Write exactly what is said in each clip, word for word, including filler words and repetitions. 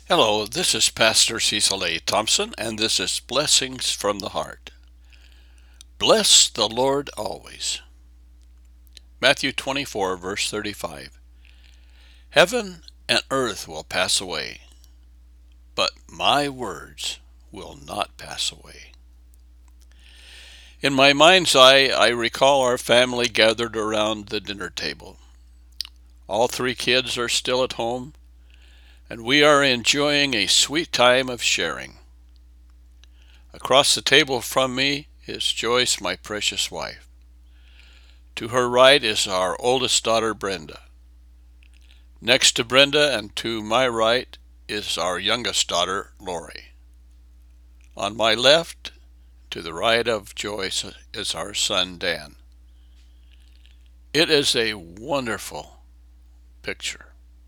Hello, this is Pastor Cecil A. Thompson, and this is Blessings from the Heart. Bless the Lord always. Matthew twenty-four, verse thirty-five. Heaven and earth will pass away, but my words will not pass away. In my mind's eye, I recall our family gathered around the dinner table. All three kids are still at home, and we are enjoying a sweet time of sharing. Across the table from me is Joyce, my precious wife. To her right is our oldest daughter, Brenda. Next to Brenda and to my right is our youngest daughter, Lori. On my left, to the right of Joyce, is our son, Dan. It is a wonderful picture,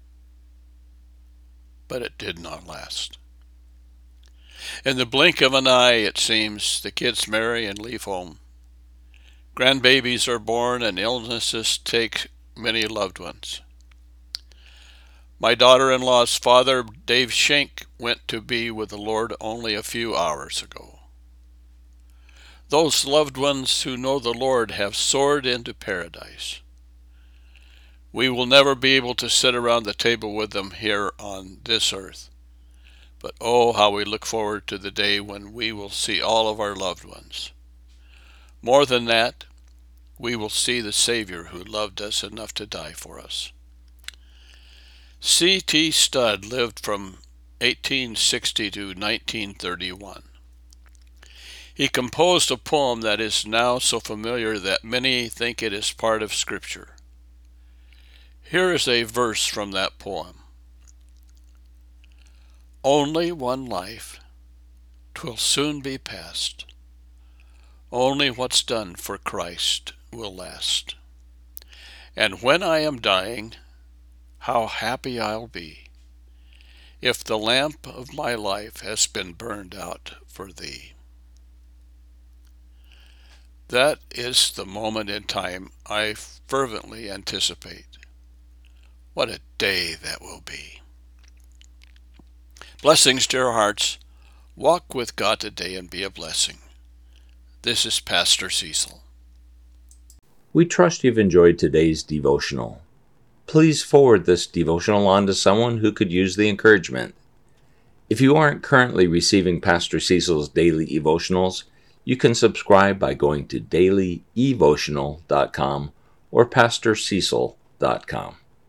but it did not last. In the blink of an eye, it seems, the kids marry and leave home. Grandbabies are born and illnesses take many loved ones. My daughter-in-law's father, Dave Schenk, went to be with the Lord only a few hours ago. Those loved ones who know the Lord have soared into paradise. We will never be able to sit around the table with them here on this earth. But oh, how we look forward to the day when we will see all of our loved ones. More than that, we will see the Savior who loved us enough to die for us. C T Studd lived from eighteen sixty to nineteen thirty-one. He composed a poem that is now so familiar that many think it is part of Scripture. Here is a verse from that poem. Only one life, 'twill soon be past. Only what's done for Christ will last. And when I am dying, how happy I'll be, if the lamp of my life has been burned out for thee. That is the moment in time I fervently anticipate. What a day that will be. Blessings, dear hearts. Walk with God today and be a blessing. This is Pastor Cecil. We trust you've enjoyed today's devotional. Please forward this devotional on to someone who could use the encouragement. If you aren't currently receiving Pastor Cecil's daily devotionals, you can subscribe by going to daily evotional dot com or pastor cecil dot com.